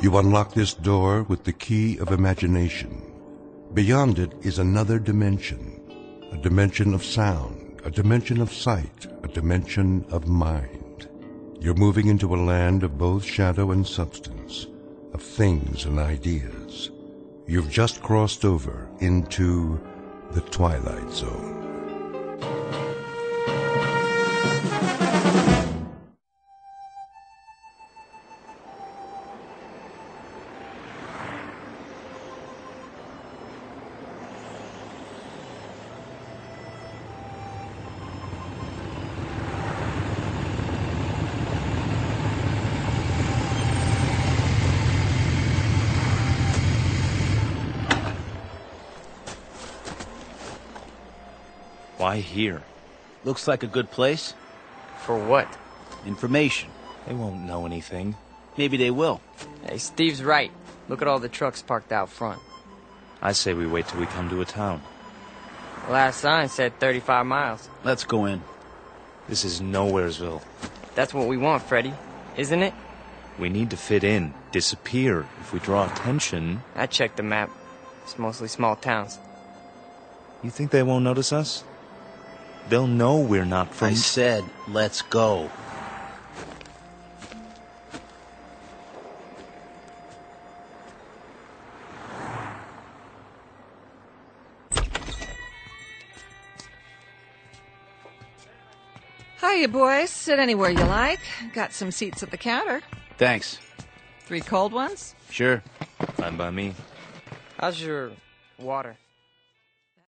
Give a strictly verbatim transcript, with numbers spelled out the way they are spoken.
You unlock this door with the key of imagination. Beyond it is another dimension, a dimension of sound, a dimension of sight, a dimension of mind. You're moving into a land of both shadow and substance, of things and ideas. You've just crossed over into the Twilight Zone. Why here? Looks like a good place. For what? Information. They won't know anything. Maybe they will. Hey, Steve's right. Look at all the trucks parked out front. I say we wait till we come to a town. Last sign said thirty-five miles. Let's go in. This is Nowheresville. That's what we want, Freddy. Isn't it? We need to fit in, disappear. If we draw attention... I checked the map. It's mostly small towns. You think they won't notice us? They'll know we're not from... I said, let's go. Hiya, boys. Sit anywhere you like. Got some seats at the counter. Thanks. Three cold ones? Sure. Fine by me. How's your water?